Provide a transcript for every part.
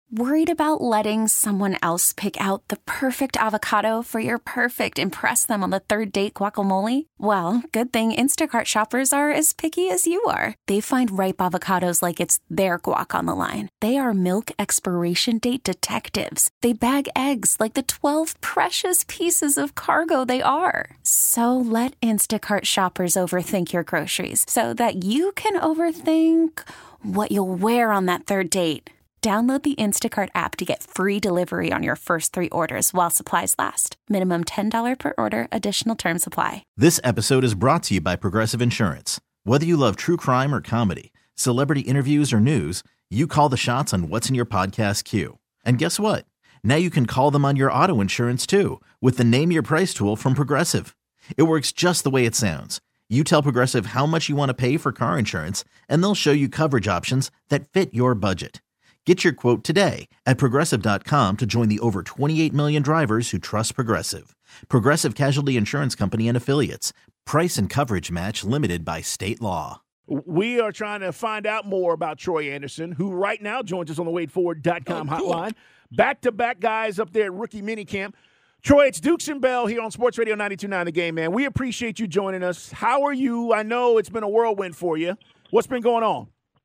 Worried about letting someone else pick out the perfect avocado for your perfect impress them on the third date guacamole? Well, good thing Instacart shoppers are as picky as you are. They find ripe avocados like it's their guac on the line. They are milk expiration date detectives. They bag eggs like the 12 precious pieces of cargo they are. So let Instacart shoppers overthink your groceries so that you can overthink what you'll wear on that third date. Download the Instacart app to get free delivery on your first 3 orders while supplies last. Minimum $10 per order. Additional terms apply. This episode is brought to you by Progressive Insurance. Whether you love true crime or comedy, celebrity interviews or news, you call the shots on what's in your podcast queue. And guess what? Now you can call them on your auto insurance too with the Name Your Price tool from Progressive. It works just the way it sounds. You tell Progressive how much you want to pay for car insurance, and they'll show you coverage options that fit your budget. Get your quote today at Progressive.com to join the over 28 million drivers who trust Progressive. Progressive Casualty Insurance Company and Affiliates. Price and coverage match limited by state law. We are trying to find out more about Troy Anderson, who right now joins us on the WadeFord.com hotline. Back-to-back guys up there at rookie minicamp. Troy, it's Dukes and Bell here on Sports Radio 92.9 The Game, man. We appreciate you joining us. How are you? I know it's been a whirlwind for you. What's been going on?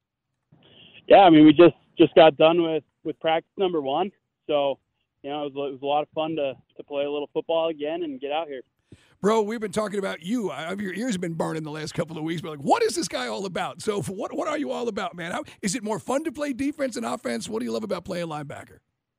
Yeah, I mean, we just got done with practice number 1. So, you know, it was a lot of fun to play a little football again and get out here. Bro, we've been talking about you. Your ears have been burning the last couple of weeks. But, like, what is this guy all about? So, what are you all about, man? Is it more fun to play defense and offense? What do you love about playing linebacker?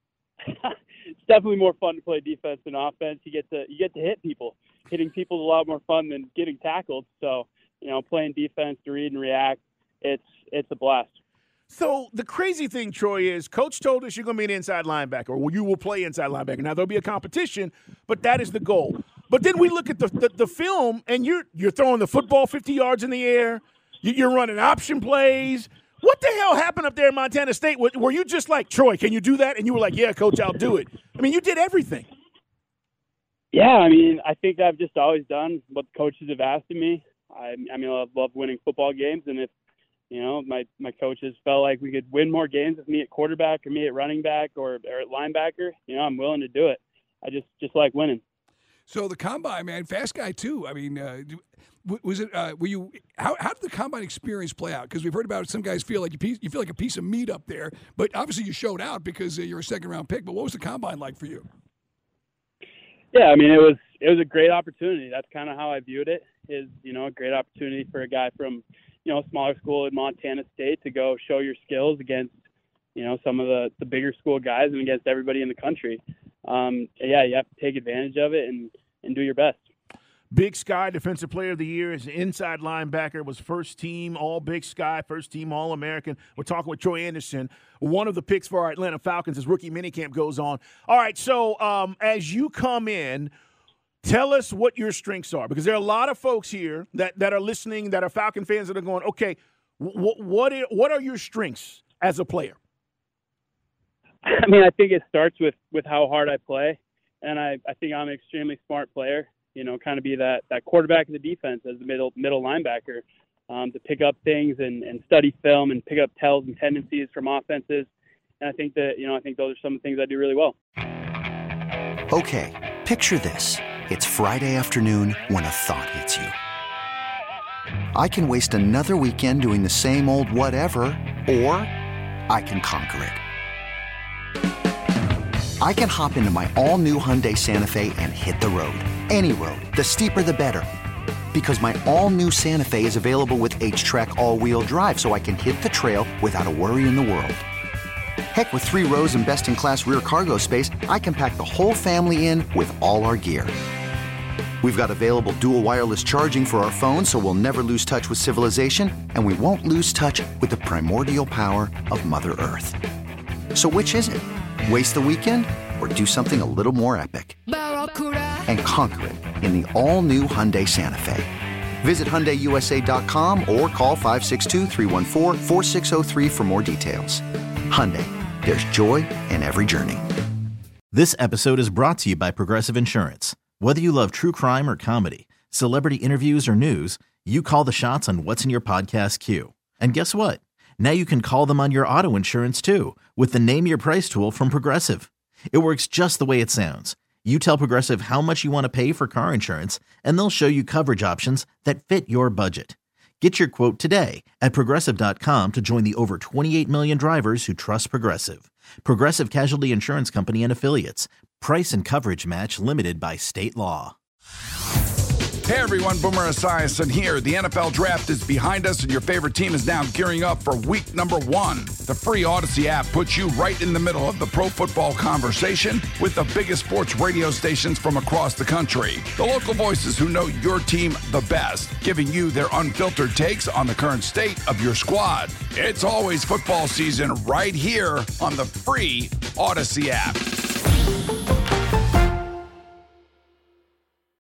It's definitely more fun to play defense than offense. You get to hit people. Hitting people is a lot more fun than getting tackled. So, you know, playing defense to read and react, it's a blast. So the crazy thing, Troy, is Coach told us you're going to be an inside linebacker, or you will play inside linebacker. Now, there'll be a competition, but that is the goal. But then we look at the film, and you're throwing the football 50 yards in the air. You're running option plays. What the hell happened up there in Montana State? Were you just like, Troy, can you do that? And you were like, yeah, Coach, I'll do it. I mean, you did everything. Yeah, I mean, I think I've just always done what the coaches have asked of me. I love winning football games, and if you know, my coaches felt like we could win more games with me at quarterback or me at running back or at linebacker. You know, I'm willing to do it. I just like winning. So the combine, man, fast guy too. I mean, was it? Were you? How did the combine experience play out? Because we've heard about it. Some guys feel like you feel like a piece of meat up there, but obviously you showed out because you're a second-round pick. But what was the combine like for you? Yeah, I mean, it was a great opportunity. That's kind of how I viewed it. Is, you know, a great opportunity for a guy from, you know, a smaller school in Montana State to go show your skills against, you know, some of the bigger school guys and against everybody in the country. Yeah, you have to take advantage of it and do your best. Big Sky Defensive Player of the Year is an inside linebacker, was first team All Big Sky, first team All American. We're talking with Troy Anderson, one of the picks for our Atlanta Falcons as rookie minicamp goes on. All right, so as you come in, tell us what your strengths are, because there are a lot of folks here that are listening, that are Falcon fans that are going, okay, what are your strengths as a player? I mean, I think it starts with how hard I play, and I think I'm an extremely smart player, you know, kind of be that quarterback of the defense as the middle linebacker, to pick up things and study film and pick up tells and tendencies from offenses. And I think that, you know, I think those are some of the things I do really well. Okay, picture this. It's Friday afternoon when a thought hits you. I can waste another weekend doing the same old whatever, or I can conquer it. I can hop into my all-new Hyundai Santa Fe and hit the road. Any road. The steeper, the better. Because my all-new Santa Fe is available with H-Track all-wheel drive, so I can hit the trail without a worry in the world. Heck, with 3 rows and best-in-class rear cargo space, I can pack the whole family in with all our gear. We've got available dual wireless charging for our phones, so we'll never lose touch with civilization, and we won't lose touch with the primordial power of Mother Earth. So which is it? Waste the weekend or do something a little more epic? And conquer it in the all-new Hyundai Santa Fe. Visit HyundaiUSA.com or call 562-314-4603 for more details. Hyundai, there's joy in every journey. This episode is brought to you by Progressive Insurance. Whether you love true crime or comedy, celebrity interviews or news, you call the shots on what's in your podcast queue. And guess what? Now you can call them on your auto insurance too with the Name Your Price tool from Progressive. It works just the way it sounds. You tell Progressive how much you want to pay for car insurance, and they'll show you coverage options that fit your budget. Get your quote today at Progressive.com to join the over 28 million drivers who trust Progressive. Progressive Casualty Insurance Company and Affiliates. Price and coverage match limited by state law. Hey everyone, Boomer Esiason here. The NFL Draft is behind us and your favorite team is now gearing up for week number 1. The free Odyssey app puts you right in the middle of the pro football conversation with the biggest sports radio stations from across the country. The local voices who know your team the best, giving you their unfiltered takes on the current state of your squad. It's always football season right here on the free Odyssey app.